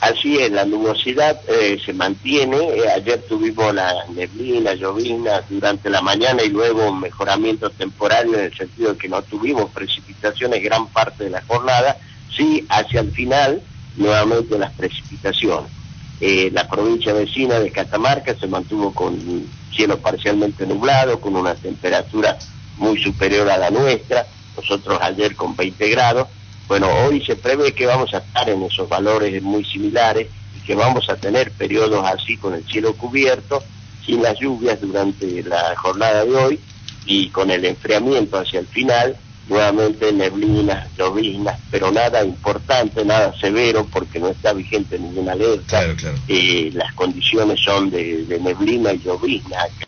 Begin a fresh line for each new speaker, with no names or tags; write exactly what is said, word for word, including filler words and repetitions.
así es, la nubosidad eh, se mantiene. Eh, ayer tuvimos la neblina, llovizna durante la mañana y luego un mejoramiento temporal en el sentido de que no tuvimos precipitaciones gran parte de la jornada. Sí, hacia el final, nuevamente las precipitaciones. Eh, la provincia vecina de Catamarca se mantuvo con cielo parcialmente nublado, con una temperatura muy superior a la nuestra, nosotros ayer con veinte grados. Bueno, hoy se prevé que vamos a estar en esos valores muy similares y que vamos a tener periodos así con el cielo cubierto, sin las lluvias durante la jornada de hoy y con el enfriamiento hacia el final, nuevamente neblinas, lloviznas, pero nada importante, nada severo, porque no está vigente ninguna alerta.
Claro, claro.
Eh, las condiciones son de, de neblina y llovizna.